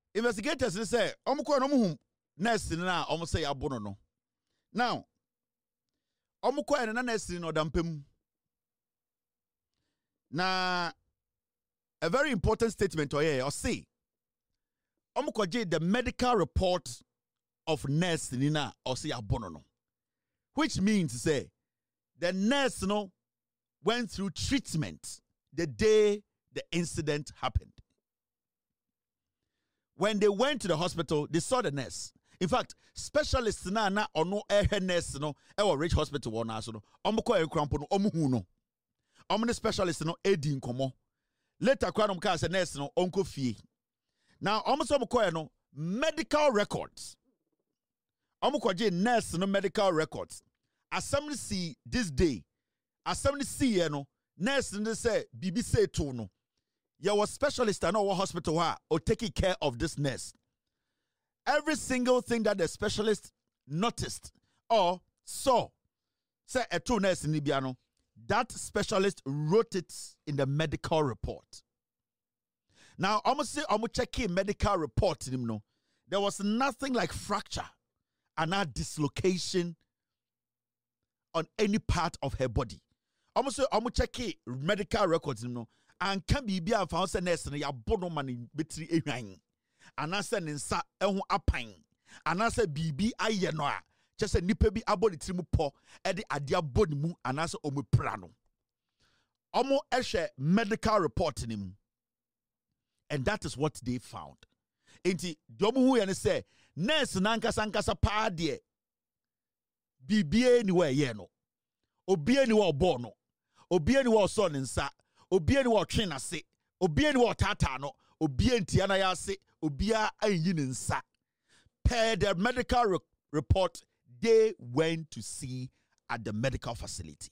investigators say omko no mu nurse na say abono no. Now omko na nurse no dampem. Na a very important statement or say omko the medical report of nurse nina or say abono no. Which means say the nurse no went through treatment the day the incident happened. When they went to the hospital, they saw the nurse. In fact, specialists na or no nurse no rich hospital one no omko ekrampo no omuhu no. Omne specialist no edi nkomo. Later kwa no ka say nurse no onko fie. Now omko no medical records. Omko je nurse no medical records. Assembly see this day. Assembly see no nurse no say bibi say to no. You was specialist and our hospital or taking care of this nurse. Every single thing that the specialist noticed or saw, say a two nurse in Libiano, that specialist wrote it in the medical report. Now, almost say almost checking medical report, there was nothing like fracture and not dislocation on any part of her body. Almost say almost checking medical records, and can be a found nurse and ya bono money betri ehwan and I said nsa ehun apan and I said bibi aye no a just say nipa bi abodi trimu po e de ade abodi mu and I said omo prano omo ehwe medical report nim, and that is what they found. Enti domo hu ye say nurse nankasa pa de bibi anywhere ye no obi anywhere obo no obi anywhere so nsa obi anywhere twen ase obi anywhere tata no obi antia na ya ase obi a anyi nsa. Per the medical report they went to see at the medical facility.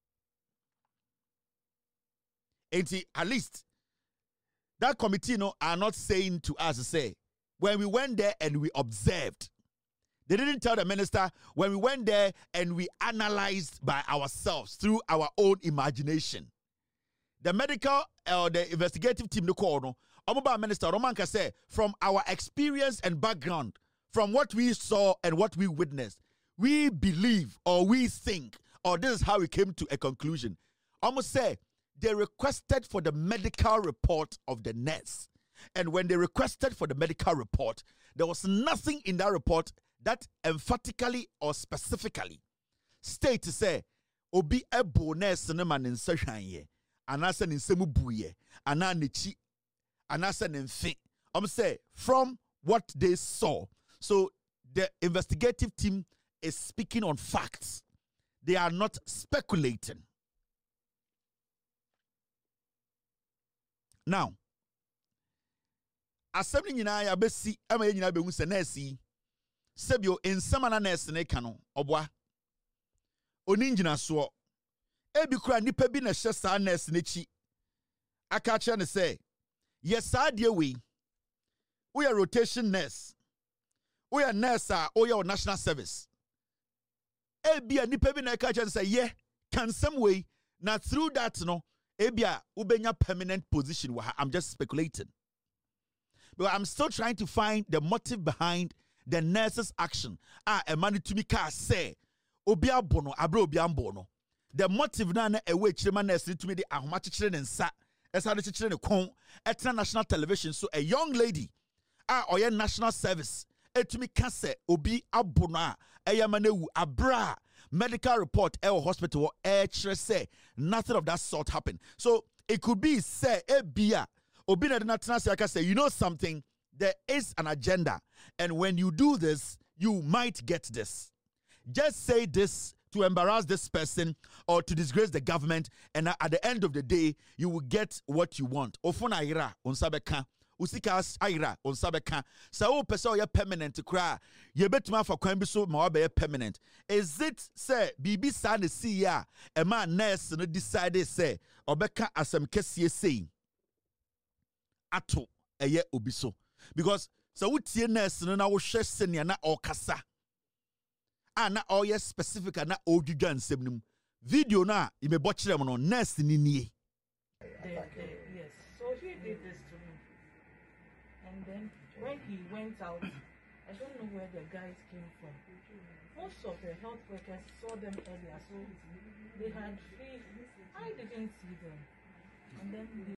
Enti at least that committee are not saying to us say when we went there and we observed. They didn't tell the minister when we went there and we analyzed by ourselves through our own imagination. The medical or the investigative team, Omoba Minister Romanka said, from our experience and background, from what we saw and what we witnessed, we believe or we think, or this is how we came to a conclusion. Almost say they requested for the medical report of the nurse. And when they requested for the medical report, there was nothing in that report that emphatically or specifically state to say, Obi ebo nurse ne man in anasa ninsemu buye ananichi anasa nimfi. Say from what they saw. So the investigative team is speaking on facts. They are not speculating. Now, assembly nyina ya besi ama ye nyina be hu se nurse sebio ensama na nurse ne ka no obwa oni nyina so ebi kura nipa bi na hye sa nurse ne chi aka kye ne say yes adie we are rotation nurse we are nurse we are national service ebi a nipa bi na aka kye ne say yeah can some way na through that no ebi a ubenya permanent position wa. I'm just speculating, but I'm still trying to find the motive behind the nurse's action. A man to me ka say obi abono abra obi ambono. The motive na ewe chirema nurse to me the ahoma chichire ne nsa esa de chichire ne kon etna national television. So a young lady oye national service etumi ka say obi abono a eyamanewu abra medical report hospital chire say nothing of that sort happened. So it could be say ebia obi na de natna say you know something, there is an agenda, and when you do this you might get this. Just say this to embarrass this person or to disgrace the government, and at the end of the day you will get what you want. Ofuna ira onsabeka usikas aira onsabeka sa o pese o permanent kra ye betuma fa kwan bi so ma o be permanent. Is it say bibi sa na see ya e ma nurse no decide say obeka asem kesie sei ato eye obi so? Because so utie nurse no na wo hwe senia na okasa na all yes specific na odwudwa nsem nim video na imebo kire mo no nurse ni nie. Yes, so he did this to me, and then when he went out, I don't know where the guys came from. Most of the health workers saw them earlier, so they had free. I didn't see them. And then